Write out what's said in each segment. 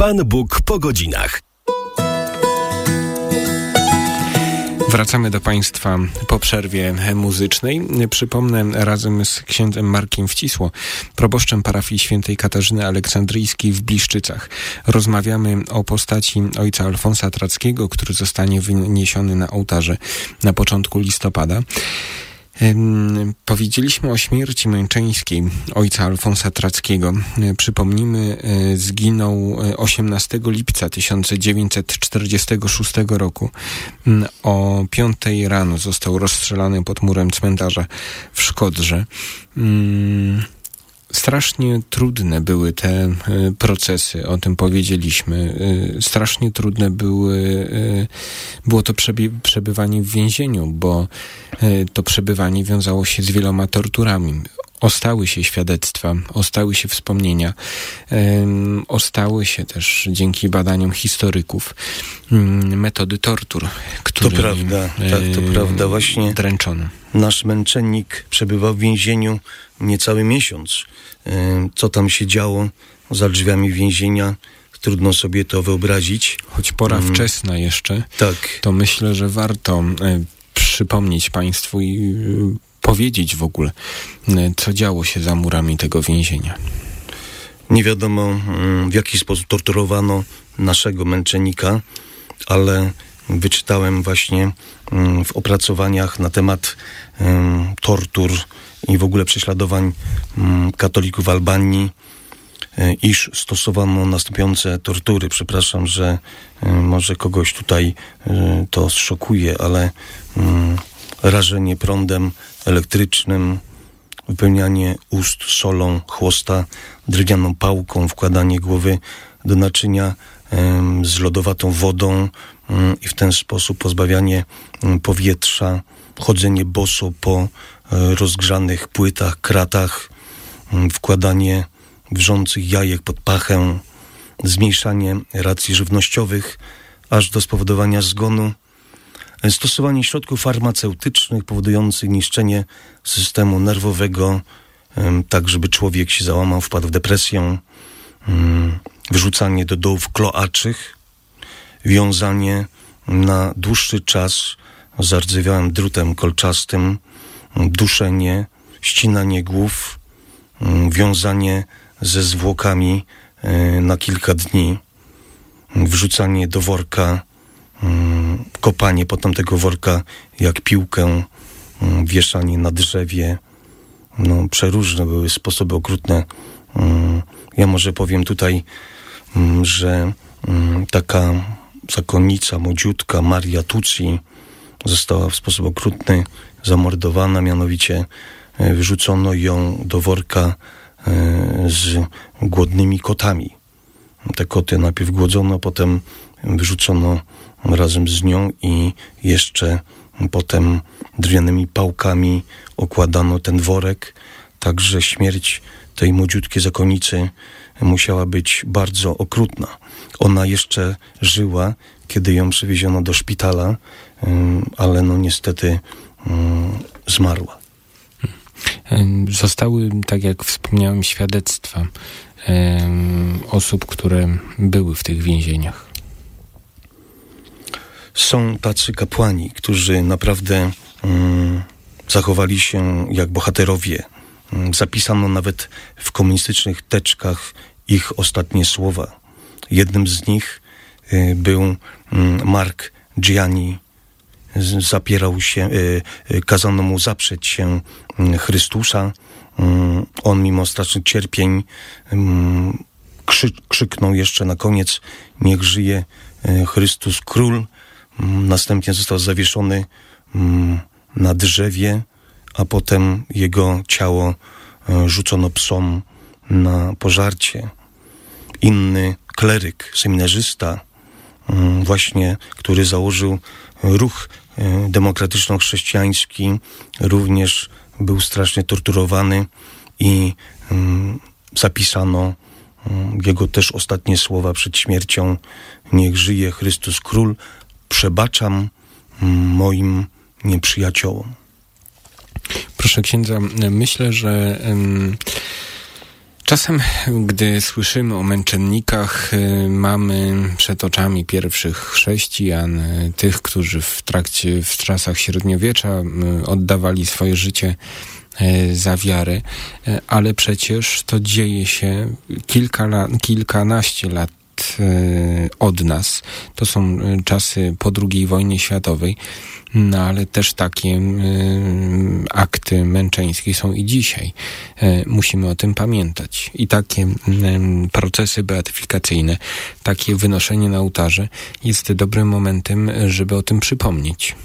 Pan Bóg po godzinach. Wracamy do Państwa po przerwie muzycznej. Przypomnę, razem z księdzem Markiem Wcisło, proboszczem parafii świętej Katarzyny Aleksandryjskiej w Biszczycach, rozmawiamy o postaci ojca Alfonsa Trackiego, który zostanie wyniesiony na ołtarze na początku listopada. Powiedzieliśmy o śmierci męczeńskiej ojca Alfonsa Trackiego. Przypomnijmy, zginął 18 lipca 1946 roku. O 5 rano został rozstrzelany pod murem cmentarza w Szkodrze. Strasznie trudne były te procesy, o tym powiedzieliśmy. Strasznie trudne było to przebywanie w więzieniu, bo to przebywanie wiązało się z wieloma torturami. Ostały się świadectwa, ostały się wspomnienia, ostały się też dzięki badaniom historyków metody tortur, którymi to prawda, tak, to prawda. Właśnie dręczono. Nasz męczennik przebywał w więzieniu niecały miesiąc. Co tam się działo za drzwiami więzienia, trudno sobie to wyobrazić. Choć pora wczesna jeszcze, tak. To myślę, że warto przypomnieć Państwu i powiedzieć w ogóle, co działo się za murami tego więzienia. Nie wiadomo, w jaki sposób torturowano naszego męczennika, ale wyczytałem właśnie w opracowaniach na temat tortur i w ogóle prześladowań katolików w Albanii, iż stosowano następujące tortury. Przepraszam, że może kogoś tutaj to zszokuje, ale rażenie prądem elektrycznym, wypełnianie ust solą, chłosta drewnianą pałką, wkładanie głowy do naczynia z lodowatą wodą i w ten sposób pozbawianie powietrza, chodzenie boso po rozgrzanych płytach, kratach, wkładanie wrzących jajek pod pachę, zmniejszanie racji żywnościowych, aż do spowodowania zgonu, stosowanie środków farmaceutycznych powodujących niszczenie systemu nerwowego, tak żeby człowiek się załamał, wpadł w depresję, wyrzucanie do dołów kloaczych, wiązanie na dłuższy czas zardzewiałym drutem kolczastym, duszenie, ścinanie głów, wiązanie ze zwłokami na kilka dni, wrzucanie do worka, kopanie potem tego worka jak piłkę, wieszanie na drzewie. No, przeróżne były sposoby okrutne. Ja może powiem tutaj, że taka zakonnica, młodziutka Maria Tucci została w sposób okrutny zamordowana, mianowicie wyrzucono ją do worka z głodnymi kotami. Te koty najpierw głodzono, potem wyrzucono razem z nią i jeszcze potem drewnianymi pałkami okładano ten worek. Także śmierć tej młodziutkiej zakonnicy musiała być bardzo okrutna. Ona jeszcze żyła, kiedy ją przywieziono do szpitala, ale no niestety zmarła. Zostały, tak jak wspomniałem, świadectwa osób, które były w tych więzieniach. Są tacy kapłani, którzy naprawdę zachowali się jak bohaterowie. Zapisano nawet w komunistycznych teczkach ich ostatnie słowa. Jednym z nich był Mark Gianni. Zapierał się, kazano mu zaprzeć się Chrystusa. On mimo strasznych cierpień krzyknął jeszcze na koniec: niech żyje Chrystus Król. Następnie został zawieszony na drzewie, a potem jego ciało rzucono psom na pożarcie. Inny kleryk, seminarzysta, właśnie, który założył ruch demokratyczno-chrześcijański, również był strasznie torturowany i zapisano jego też ostatnie słowa przed śmiercią: niech żyje Chrystus Król, przebaczam moim nieprzyjaciołom. Proszę księdza, myślę, że Czasem, gdy słyszymy o męczennikach, mamy przed oczami pierwszych chrześcijan, tych, którzy w czasach średniowiecza oddawali swoje życie za wiarę, ale przecież to dzieje się kilkanaście lat od nas. To są czasy po II wojnie światowej, no ale też takie akty męczeńskie są i dzisiaj. Musimy o tym pamiętać. I takie procesy beatyfikacyjne, takie wynoszenie na ołtarze jest dobrym momentem, żeby o tym przypomnieć.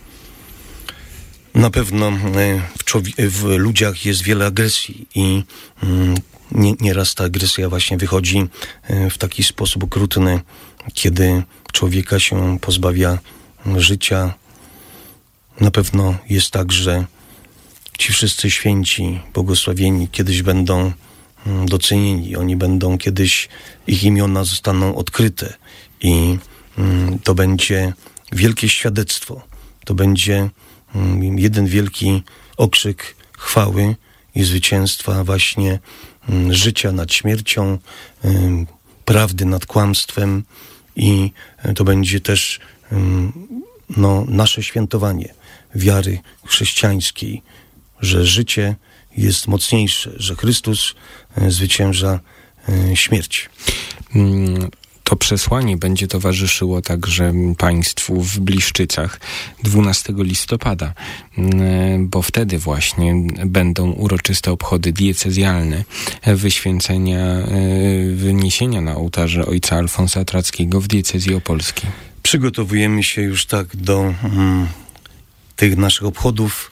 Na pewno w ludziach jest wiele agresji i nieraz ta agresja właśnie wychodzi w taki sposób okrutny, kiedy człowieka się pozbawia życia. Na pewno jest tak, że ci wszyscy święci, błogosławieni kiedyś będą docenieni. Oni będą kiedyś, ich imiona zostaną odkryte i to będzie wielkie świadectwo. To będzie jeden wielki okrzyk chwały i zwycięstwa właśnie życia nad śmiercią, prawdy nad kłamstwem i to będzie też nasze świętowanie wiary chrześcijańskiej, że życie jest mocniejsze, że Chrystus zwycięża śmierć. To przesłanie będzie towarzyszyło także państwu w Bliszczycach 12 listopada, bo wtedy właśnie będą uroczyste obchody diecezjalne wyniesienia na ołtarze ojca Alfonsa Trackiego w diecezji opolskiej. Przygotowujemy się już tak do tych naszych obchodów.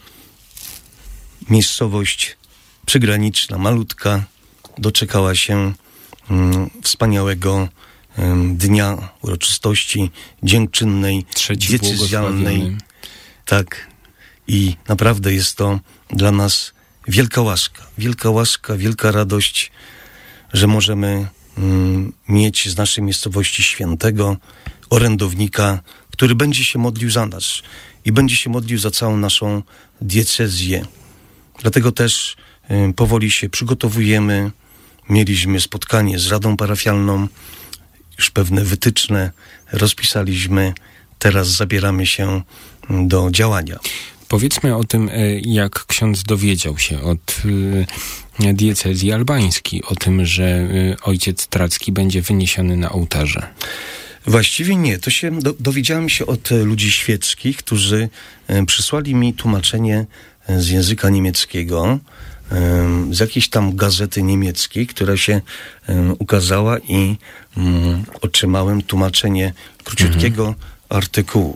Miejscowość przygraniczna, malutka, doczekała się wspaniałego dnia uroczystości dziękczynnej, diecezjalnej. Tak. I naprawdę jest to dla nas wielka łaska, wielka radość, że możemy mieć z naszej miejscowości świętego orędownika, który będzie się modlił za nas i będzie się modlił za całą naszą diecezję. Dlatego też powoli się przygotowujemy. Mieliśmy spotkanie z Radą Parafialną, już pewne wytyczne rozpisaliśmy. Teraz zabieramy się do działania. Powiedzmy o tym, jak ksiądz dowiedział się od diecezji albańskiej o tym, że ojciec Tracki będzie wyniesiony na ołtarze. Właściwie nie. To się dowiedziałem się od ludzi świeckich, którzy przysłali mi tłumaczenie z języka niemieckiego, z jakiejś tam gazety niemieckiej, która się ukazała i otrzymałem tłumaczenie króciutkiego artykułu.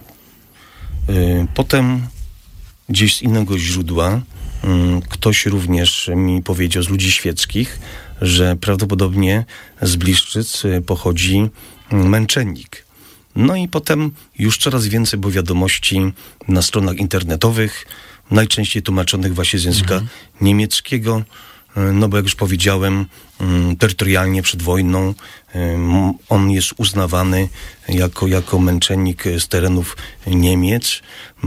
Potem gdzieś z innego źródła ktoś również mi powiedział z ludzi świeckich, że prawdopodobnie z Bliszczyc pochodzi męczennik. No i potem już coraz więcej było wiadomości na stronach internetowych, najczęściej tłumaczonych właśnie z języka niemieckiego, no bo jak już powiedziałem, terytorialnie przed wojną on jest uznawany jako męczennik z terenów Niemiec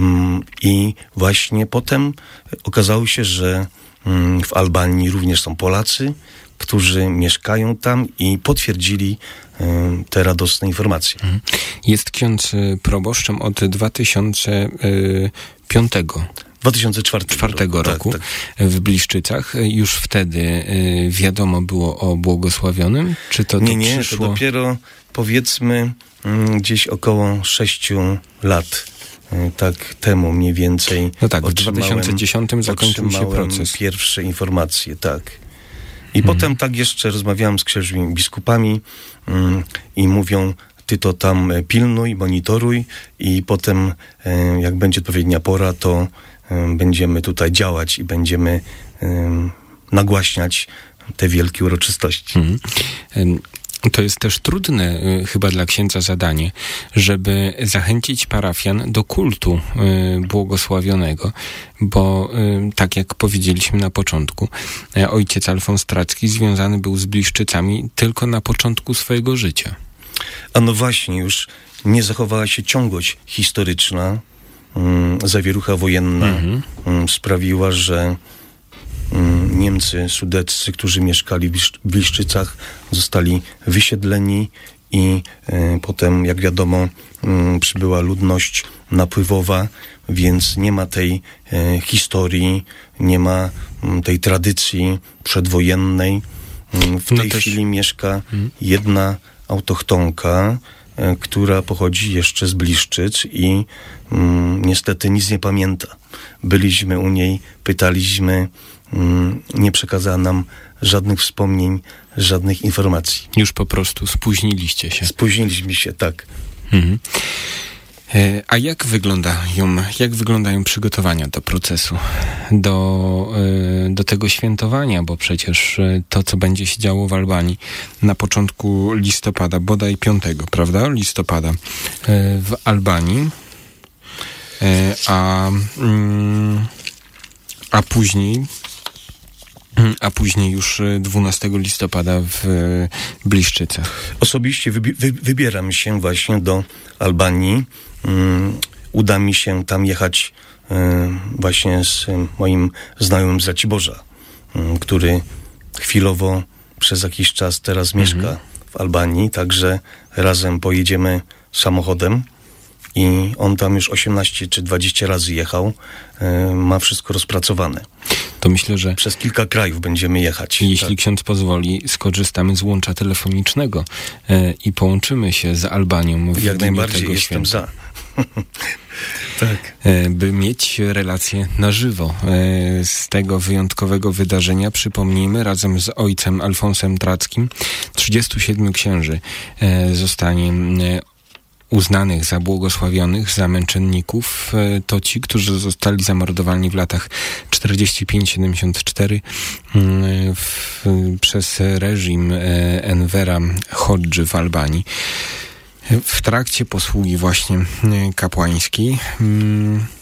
i właśnie potem okazało się, że w Albanii również są Polacy, którzy mieszkają tam i potwierdzili te radosne informacje. Jest ksiądz proboszczem od 2004 roku tak. W Bliszczycach. Już wtedy wiadomo było o błogosławionym? Czy to Nie, przyszło? To dopiero powiedzmy gdzieś około 6 lat. Tak temu mniej więcej. No tak, w 2010 zakończył się proces. Pierwsze informacje, tak. I potem tak jeszcze rozmawiałem z księżmi biskupami i mówią, ty to tam pilnuj, monitoruj i potem jak będzie odpowiednia pora, to będziemy tutaj działać i będziemy nagłaśniać te wielkie uroczystości. To jest też trudne chyba dla księdza zadanie, żeby zachęcić parafian do kultu błogosławionego, bo tak jak powiedzieliśmy na początku, ojciec Alfons Tracki związany był z Bliszczycami tylko na początku swojego życia. A no właśnie, już nie zachowała się ciągłość historyczna, zawierucha wojenna sprawiła, że Niemcy sudeccy, którzy mieszkali w Bliszczycach, zostali wysiedleni i potem, jak wiadomo, przybyła ludność napływowa, więc nie ma tej historii, nie ma tej tradycji przedwojennej. W tej chwili mieszka jedna autochtonka, która pochodzi jeszcze z Bliszczyc i niestety nic nie pamięta. Byliśmy u niej, pytaliśmy, nie przekazała nam żadnych wspomnień, żadnych informacji. Już po spóźniliście się. Spóźniliśmy się, tak. A jak wyglądają przygotowania do procesu, do tego świętowania, bo przecież to, co będzie się działo w Albanii na początku listopada, bodaj 5, prawda, listopada w Albanii, a później już 12 listopada w Bliszczycach. Osobiście wybieram się właśnie do Albanii. Uda mi się tam jechać właśnie z moim znajomym z Raciborza, który chwilowo przez jakiś czas teraz mieszka w Albanii, także razem pojedziemy samochodem i on tam już 18 czy 20 razy jechał, ma wszystko rozpracowane. To myślę, że przez kilka krajów będziemy jechać. Jeśli ksiądz pozwoli, skorzystamy z łącza telefonicznego i połączymy się z Albanią w jak najbardziej tego jestem święta. Tak. By mieć relację na żywo z tego wyjątkowego wydarzenia. Przypomnijmy, razem z ojcem Alfonsem Trackim 37 księży zostanie uznanych za błogosławionych, za męczenników. To ci, którzy zostali zamordowani w latach 45-74 przez reżim Envera Hodży w Albanii. W trakcie posługi właśnie kapłańskiej